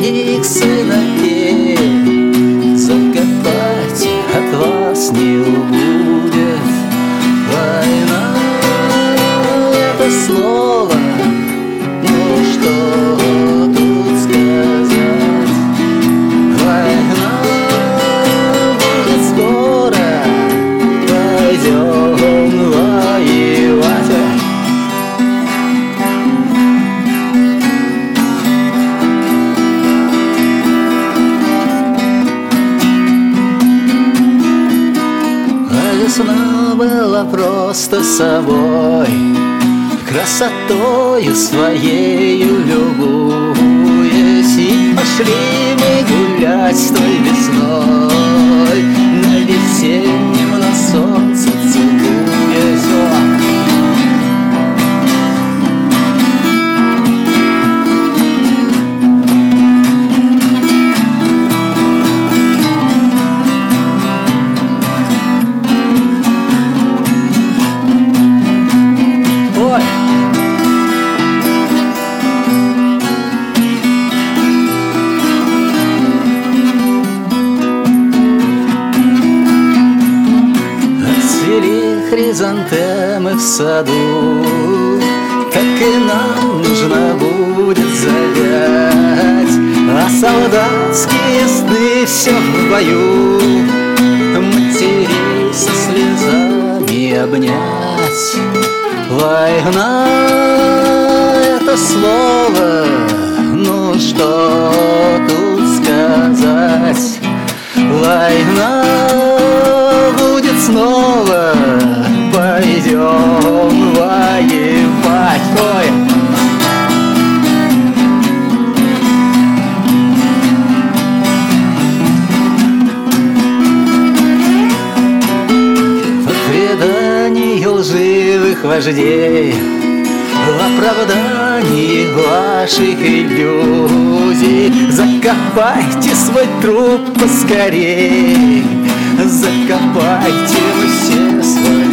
своих сыновей. Закопать от вас не убудет. Война — это слово, ну что тут сказать? Война будет скоро, пойдем воевать. Весна была просто собой, красотою своею любуясь. И пошли мы гулять той весной, на весеннем на солнце целуясь. Хризантемы в саду, так и нам нужно будет завять. А солдатские сны все в бою, матерей со слезами обнять. Война — это слово, ну что тут сказать? Война будет снова, пойдем воевать. Ой! В предании лживых вождей, в оправдании ваших иллюзий, закопайте свой труп поскорей, закопайте вы все свои